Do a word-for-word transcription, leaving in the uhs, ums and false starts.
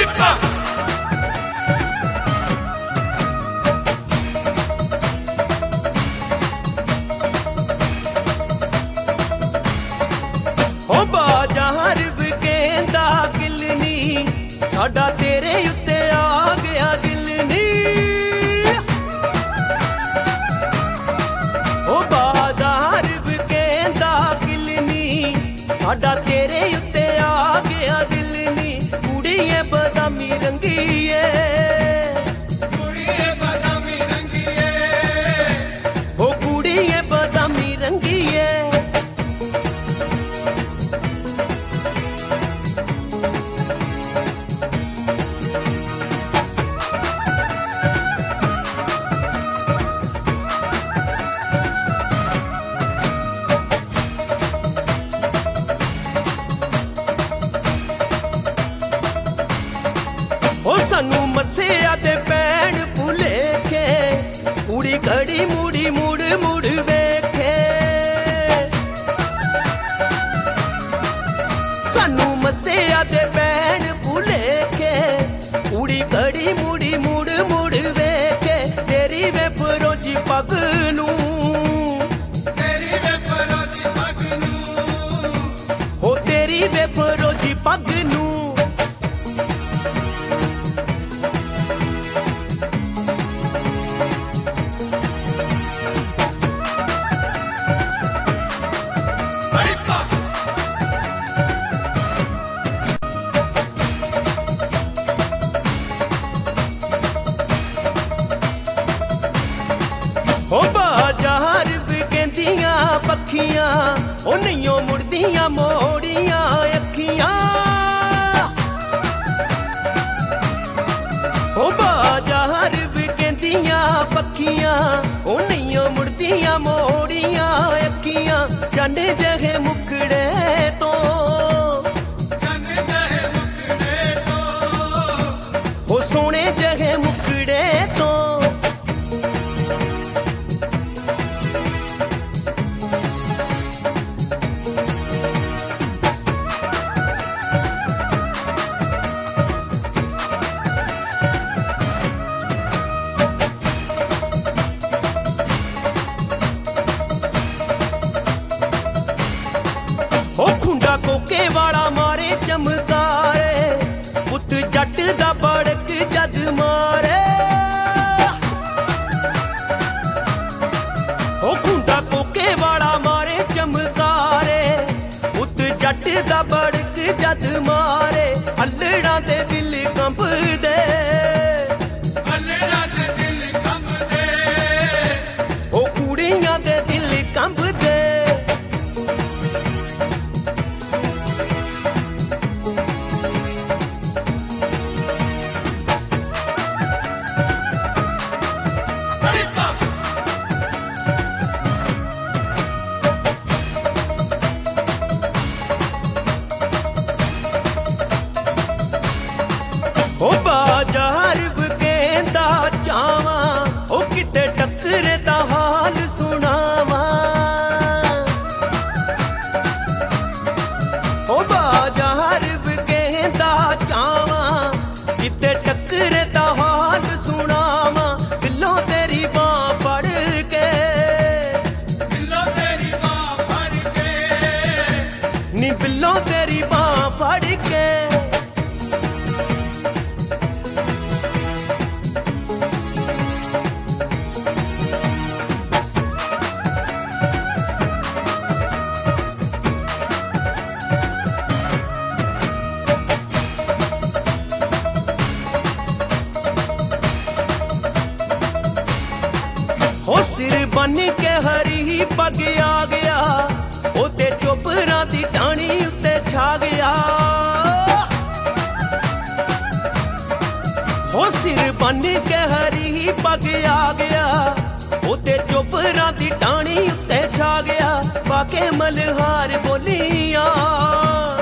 साडा तेरे उत्ते आ गया दिल नी ओ बादार बकेंदा किल नी साडा तेरे उत्ते आ गया दिल नी कुड़िए बदामी रंगी है कुड़िए बदामी रंगी है ओ कुड़िए बदामी रंगी है सानू मस्सिया दे पैण भुलेखे कुड़ी घड़ी मुड़ी मुड़ मुड़ वेखे सानू मस्सिया दे पैण भुलेखे कुड़ी घड़ी मुड़ी मुड़ मुड़ वेखे तेरी वे फरोजी पग नू तेरी वे फरोजी पग नू हो तेरी वे फरोजी पग नू ओ बाजार बिकेंदियां पखियां ओ नईयों मुड़दियां मोड़ियां अखियां ओ बाजार बिकेंदियां पखियां ओ नईयों मुड़दियां मोड़ियां अखियां जाने जहे मुखड़े तो जाने जहे मुखड़े तो ओ सोने जहे मुखड़े तो कोके वाला मारे चमकारे पुत जट दा बड़क जद मारे ओ खुंडा कोके वाला मारे चमकारे पुत जट दा बड़क जद मारे अल्लड़ा दे दिल कंब दे अल्लड़ा दे दिल कंब दे ओ कुड़ियां दे दिल कंब दे ओ बाजार बकेंदा चावा ओ किते टक्करे दा हाल सुनावा ओ बाजार बकेंदा चावा किते टक्करे दा हाल सुनावा बिल्लो तेरी बां फड़ के बिल्लो तेरी बां फड़ के नी बिल्लो तेरी बां फड़ के हो सिर बन के हरी पग आ गया ओ ते चोपरा दी डाणी उत्ते छा गया हो सिर बन के हरी पग आ गया ओ ते चोपरा दी डाणी उत्ते छा गया पाके मलहार बोलियां